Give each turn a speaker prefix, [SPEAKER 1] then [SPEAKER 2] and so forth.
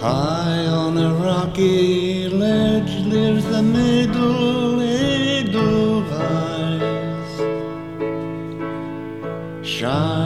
[SPEAKER 1] High on a rocky ledge lives the middle Edelweiss. Shine